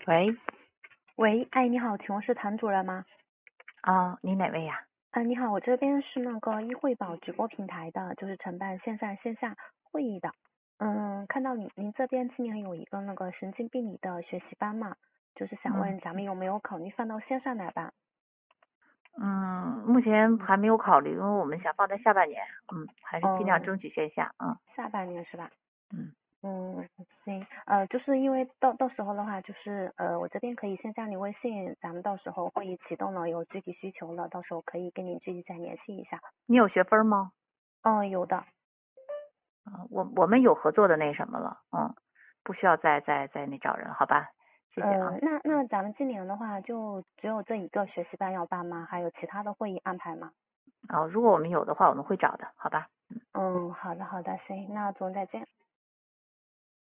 喂， 喂，哎，你好，请问是谭主任吗？ 你哪位呀？ 你好，我这边是那个易汇宝直播平台的，就是承办线上线下会议的。看到您这边今年有一个那个神经病理的学习班嘛，就是想问咱们有没有考虑放到线上来办？ 目前还没有考虑，因为我们想放在下半年，还是尽量嗯， 争取线下， 下半年是吧？ 嗯， 行，就是因为到时候的话，就是我这边可以先加你微信，咱们到时候会议启动了，有具体需求了，到时候可以跟你具体再联系一下。 你有学分吗？ 有的。 我们有合作的那什么了，不需要再那找人，好吧？谢谢啊。 那咱们今年的话，就只有这一个学习班要办吗？还有其他的会议安排吗？ 如果我们有的话，我们会找的，好吧？ 好的，行，那总再见。